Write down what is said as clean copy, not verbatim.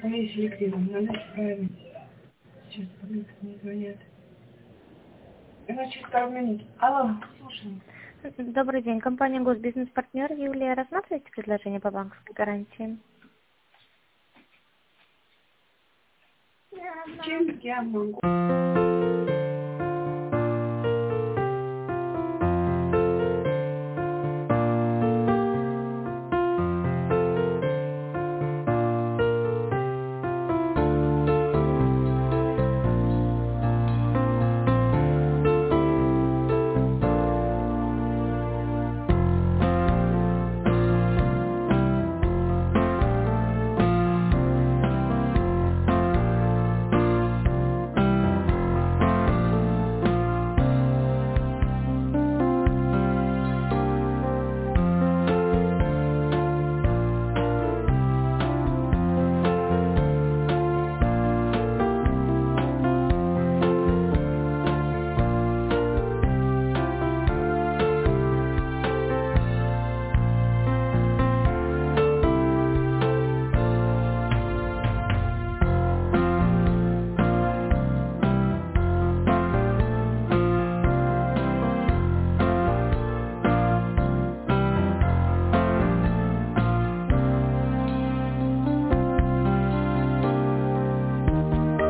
Они селективны, надо правильно. Сейчас не звонят. Через пару минут. Алло, слушай. Добрый день. Компания Госбизнес-партнер Юлия. Рассматриваете предложение по банковской гарантии? Чем я могу?